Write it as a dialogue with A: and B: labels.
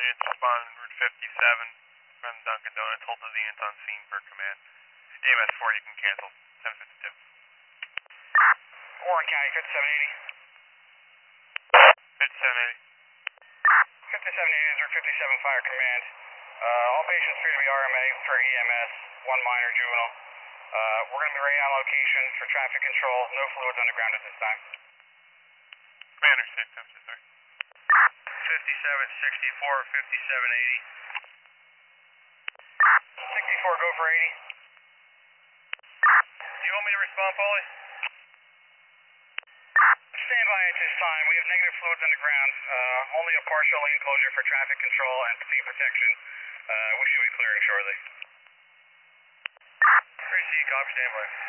A: units respond on Route 57 from Dunkin' Donuts. Hold to the units on scene for command. AMS 4, you can cancel. 752.
B: Warren County, 5780.
A: 5780.
B: 5780 is Route 57 Fire Command. All patients appear to be RMA for EMS, one minor juvenile. We're going to be right on location for traffic control. No fluids underground at this time.
A: Commander 6, I'm so sorry.
B: 5764, 5780. 64, go for 80.
A: Do you want me to respond, Paulie?
B: Stand by at this time. We have negative fluids underground. Only a partial enclosure for traffic control and speed protection. We should be clearing shortly.
A: 3C, copy, stand by.